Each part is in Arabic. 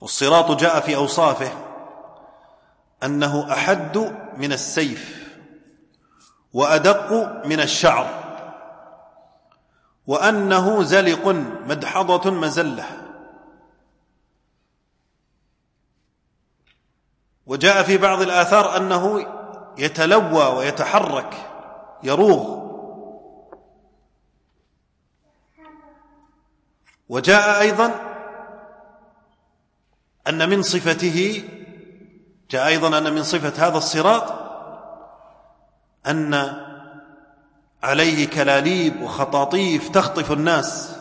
والصراط جاء في أوصافه أنه أحد من السيف وأدق من الشعر، وأنه زلق مدحضة مزلة. وجاء في بعض الآثار أنه يتلوى ويتحرك يروغ. وجاء أيضا أن من صفته أن من صفة هذا الصراط أن عليه كلاليب وخطاطيف تخطف الناس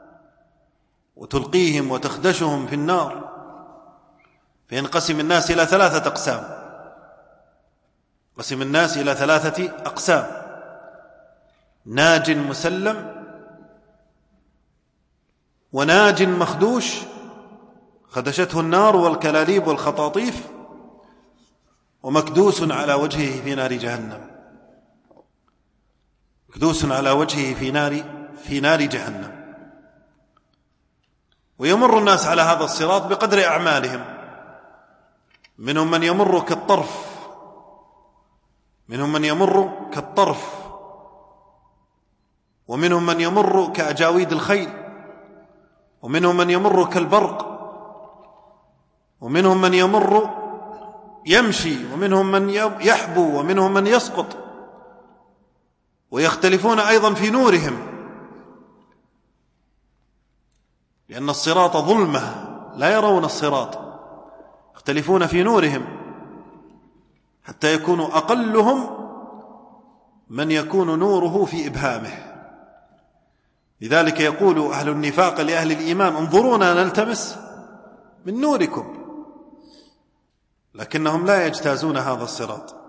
وتلقيهم وتخدشهم في النار. فينقسم الناس إلى ثلاثة أقسام، قسم الناس إلى ثلاثة أقسام: ناج مسلم، وناج مخدوش خدشته النار والكلاليب والخطاطيف، ومكدوس على وجهه في نار جهنم، مكدوس على وجهه في نار جهنم. ويمر الناس على هذا الصراط بقدر أعمالهم، منهم من يمر كالطرف، ومنهم من يمر كأجاويد الخيل، ومنهم من يمر كالبرق، ومنهم من يمر يمشي، ومنهم من يحبو، ومنهم من يسقط. ويختلفون أيضا في نورهم، لأن الصراط ظلمة لا يرون الصراط، يختلفون في نورهم حتى يكون أقلهم من يكون نوره في إبهامه. لذلك يقول أهل النفاق لأهل الإيمان: انظرونا نلتمس من نوركم، لكنهم لا يجتازون هذا الصراط.